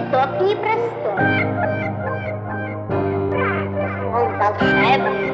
лепесток непростой. Он волшебный.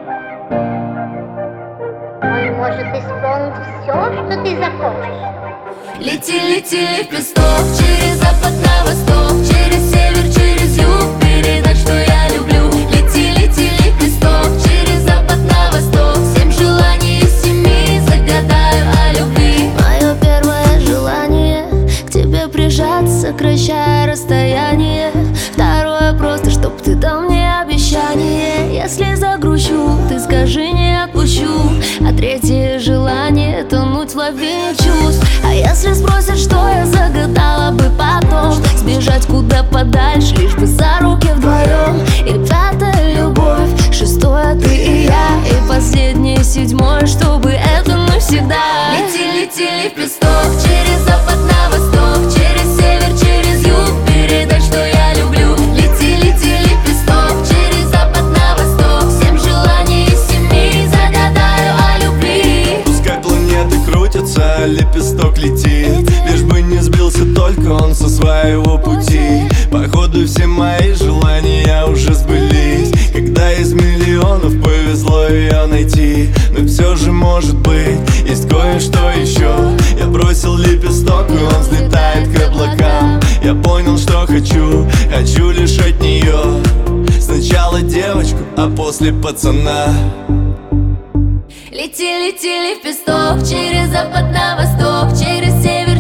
Он может исполнить все, что ты захочешь. Лети, лети, лепесток, через запад на восток, через север, через юг, передать, что я люблю. Лети, лети, лепесток, через запад на восток, 7 желаний из 7 загадаю о любви. Мое первое желание к тебе прижаться, сокращая расстояние. Второе просто, чтоб ты дал мне обещание. Если загрущу, ты скажи, не отпущу. А третье желание — тонуть в лавине чувств. А если спросят, что я загадала бы потом, сбежать куда подальше, лишь бы за руки вдвоем. И пятая — любовь, шестое — ты и я, и последнее, седьмое, чтобы это навсегда. Лети, лети, лепесток, через запад на восток, через север, через юг, передать, что я люблю. Лети, лети, лепесток, через запад на восток, 7 желаний из 7 загадаю о любви. Пускай планеты крутятся, лепесток летит, лишь бы не сбился только он со своего пути. Походу все мои желания уже сбылись, когда из миллионов повезло ее найти. Но все же может быть, есть кое-что еще. Я бросил лепесток, и он взлетает к облакам. Я понял, что хочу лишь от нее. Сначала девочку, а после пацана. Лети, лети, лепесток, через запад на восток, через север,